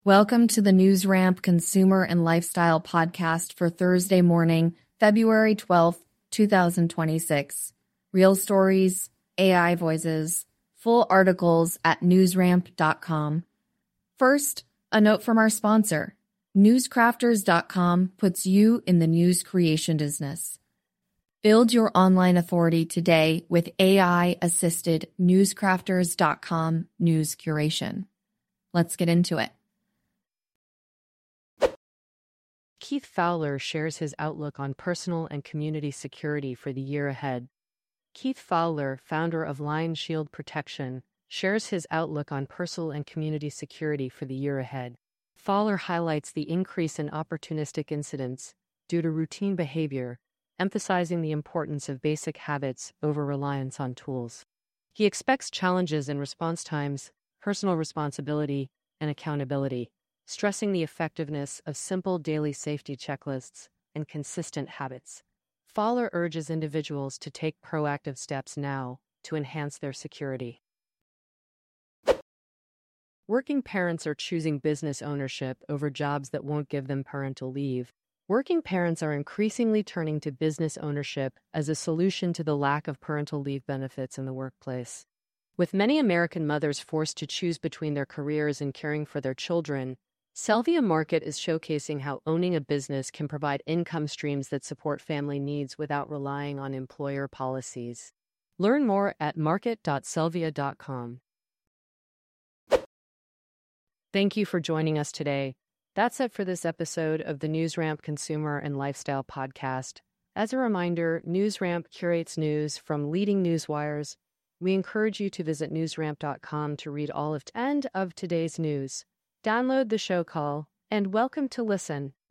Welcome to the NewsRamp Consumer and Lifestyle Podcast for Thursday morning, February 12th, 2026. Real stories, AI voices, full articles at newsramp.com. First, a note from our sponsor. Newscrafters.com puts you in the news creation business. Build your online authority today with AI-assisted Newscrafters.com news curation. Let's get into it. Keith Fowler shares his outlook on personal and community security for the year ahead. Keith Fowler, founder of Lion Shield Protection, shares his outlook on personal and community security for the year ahead. Fowler highlights the increase in opportunistic incidents due to routine behavior, emphasizing the importance of basic habits over reliance on tools. He expects challenges in response times, personal responsibility, and accountability, stressing the effectiveness of simple daily safety checklists and consistent habits. Fowler urges individuals to take proactive steps now to enhance their security. Working parents are choosing business ownership over jobs that won't give them parental leave. Working parents are increasingly turning to business ownership as a solution to the lack of parental leave benefits in the workplace. With many American mothers forced to choose between their careers and caring for their children, Selvia Market is showcasing how owning a business can provide income streams that support family needs without relying on employer policies. Learn more at market.selvia.com. Thank you for joining us today. That's it for this episode of the NewsRamp Consumer and Lifestyle Podcast. As a reminder, NewsRamp curates news from leading newswires. We encourage you to visit newsramp.com to read all of today's news. Download the show call, and welcome to listen.